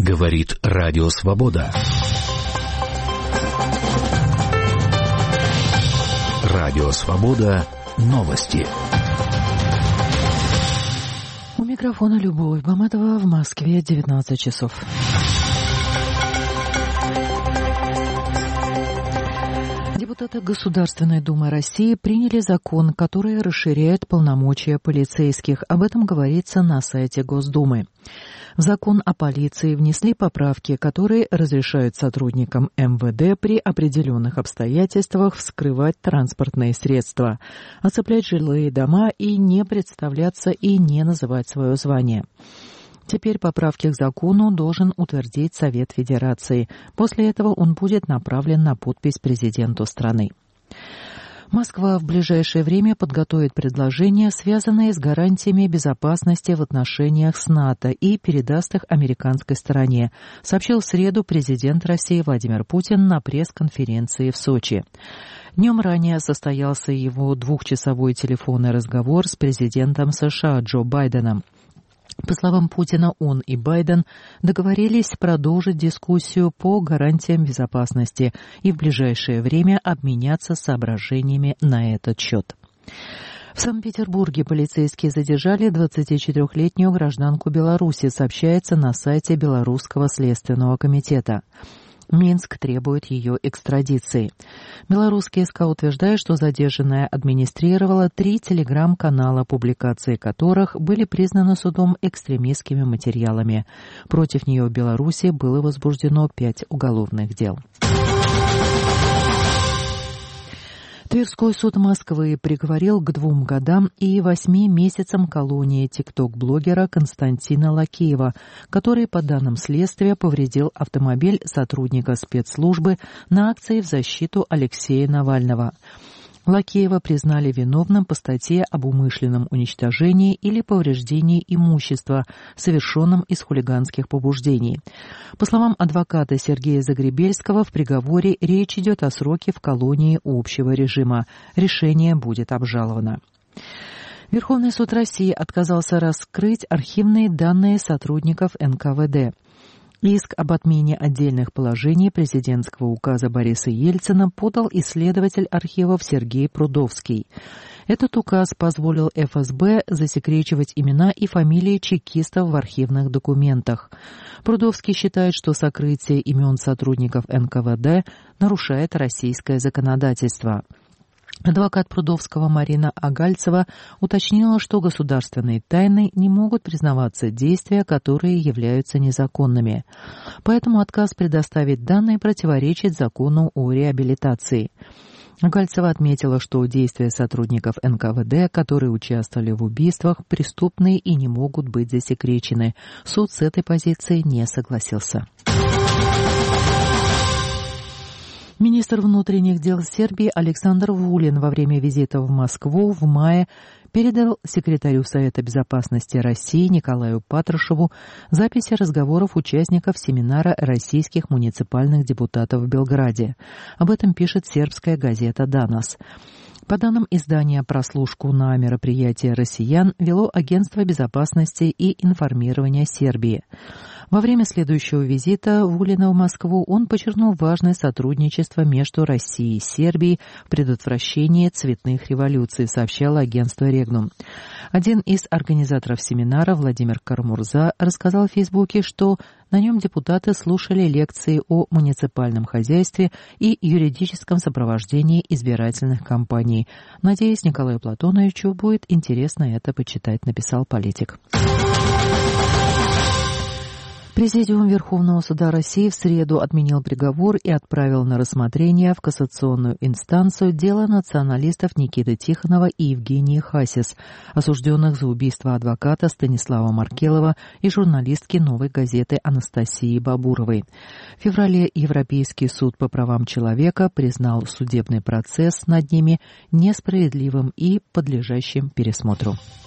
Говорит Радио Свобода. Радио Свобода. Новости. У микрофона Любовь Баматова, в Москве 19 часов. Депутаты Государственной Думы России приняли закон, который расширяет полномочия полицейских. Об этом говорится на сайте Госдумы. В закон о полиции внесли поправки, которые разрешают сотрудникам МВД при определенных обстоятельствах вскрывать транспортные средства, оцеплять жилые дома и не представляться и не называть свое звание. Теперь поправки к закону должен утвердить Совет Федерации. После этого он будет направлен на подпись президенту страны. Москва в ближайшее время подготовит предложения, связанные с гарантиями безопасности в отношениях с НАТО, и передаст их американской стороне, сообщил в среду президент России Владимир Путин на пресс-конференции в Сочи. Днем ранее состоялся его двухчасовой телефонный разговор с президентом США Джо Байденом. По словам Путина, он и Байден договорились продолжить дискуссию по гарантиям безопасности и в ближайшее время обменяться соображениями на этот счет. В Санкт-Петербурге полицейские задержали 24-летнюю гражданку Беларуси, сообщается на сайте Белорусского следственного комитета. Минск требует ее экстрадиции. Белорусский СК утверждает, что задержанная администрировала 3 телеграм-канала, публикации которых были признаны судом экстремистскими материалами. Против нее в Беларуси было возбуждено 5 уголовных дел. Тверской суд Москвы приговорил к 2 годам и 8 месяцам колонии тикток-блогера Константина Лакеева, который, по данным следствия, повредил автомобиль сотрудника спецслужбы на акции в защиту Алексея Навального. Лакеева признали виновным по статье об умышленном уничтожении или повреждении имущества, совершенном из хулиганских побуждений. По словам адвоката Сергея Загребельского, в приговоре речь идет о сроке в колонии общего режима. Решение будет обжаловано. Верховный суд России отказался раскрыть архивные данные сотрудников НКВД. Иск об отмене отдельных положений президентского указа Бориса Ельцина подал исследователь архивов Сергей Прудовский. Этот указ позволил ФСБ засекречивать имена и фамилии чекистов в архивных документах. Прудовский считает, что сокрытие имен сотрудников НКВД нарушает российское законодательство. Адвокат Прудовского Марина Агальцева уточнила, что государственные тайны не могут признаваться действия, которые являются незаконными. Поэтому отказ предоставить данные противоречит закону о реабилитации. Агальцева отметила, что действия сотрудников НКВД, которые участвовали в убийствах, преступные и не могут быть засекречены. Суд с этой позицией не согласился. Министр внутренних дел Сербии Александр Вулин во время визита в Москву в мае передал секретарю Совета безопасности России Николаю Патрушеву записи разговоров участников семинара российских муниципальных депутатов в Белграде. Об этом пишет сербская газета «Данас». По данным издания, прослушку на мероприятие россиян вело Агентство безопасности и информирования Сербии. Во время следующего визита Вулина в Москву он подчеркнул важное сотрудничество между Россией и Сербией в предотвращении цветных революций, сообщало агентство «Регнум». Один из организаторов семинара, Владимир Кармурза, рассказал в Фейсбуке, что на нем депутаты слушали лекции о муниципальном хозяйстве и юридическом сопровождении избирательных кампаний. «Надеюсь, Николаю Платоновичу будет интересно это почитать», написал политик. Президиум Верховного суда России в среду отменил приговор и отправил на рассмотрение в кассационную инстанцию дело националистов Никиты Тихонова и Евгении Хасис, осужденных за убийство адвоката Станислава Маркелова и журналистки «Новой газеты» Анастасии Бабуровой. В феврале Европейский суд по правам человека признал судебный процесс над ними несправедливым и подлежащим пересмотру.